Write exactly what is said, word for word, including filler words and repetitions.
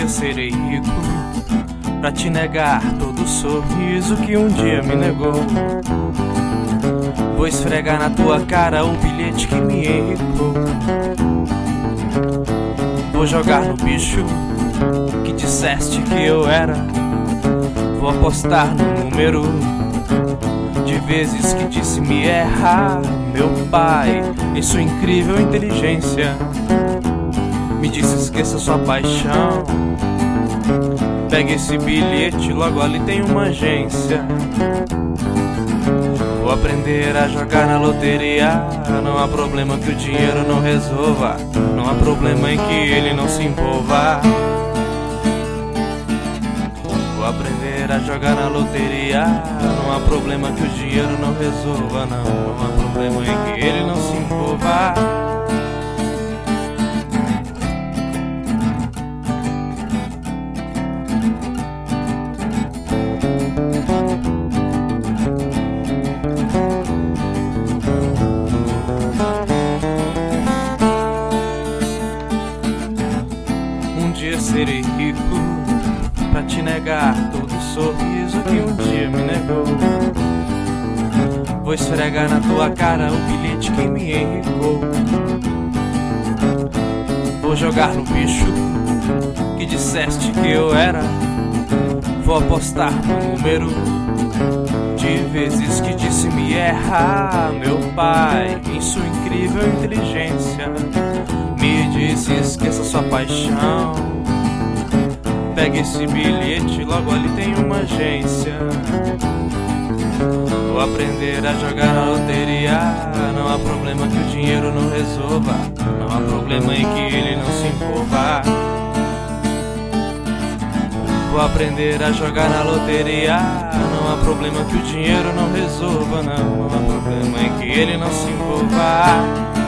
dia serei rico pra te negar todo o sorriso que um dia me negou. Vou esfregar na tua cara o bilhete que me enricou. Vou jogar no bicho que disseste que eu era. Vou apostar no número de vezes que disse me errar. Meu pai, em sua incrível inteligência, me disse esqueça sua paixão. Pegue esse bilhete, logo ali tem uma agência. Vou aprender a jogar na loteria. Não há problema que o dinheiro não resolva. Não há problema em que ele não se envolva. Vou aprender a jogar na loteria. Não há problema que o dinheiro não resolva. Não, não há problema em que ele não se envolva. Um dia serei rico pra te negar todo o sorriso que um dia me negou. Vou esfregar na tua cara o bilhete que me enricou. Vou jogar no bicho que disseste que eu era. Vou apostar no número de vezes que disse me errar. Meu pai, em sua incrível inteligência, me disse esqueça sua paixão. Pegue esse bilhete, logo ali tem uma agência. Vou aprender a jogar na loteria. Não há problema que o dinheiro não resolva. Não há problema em que ele não se envolva. Vou aprender a jogar na loteria. Não há problema que o dinheiro não resolva. Não, não há problema em que ele não se envolva.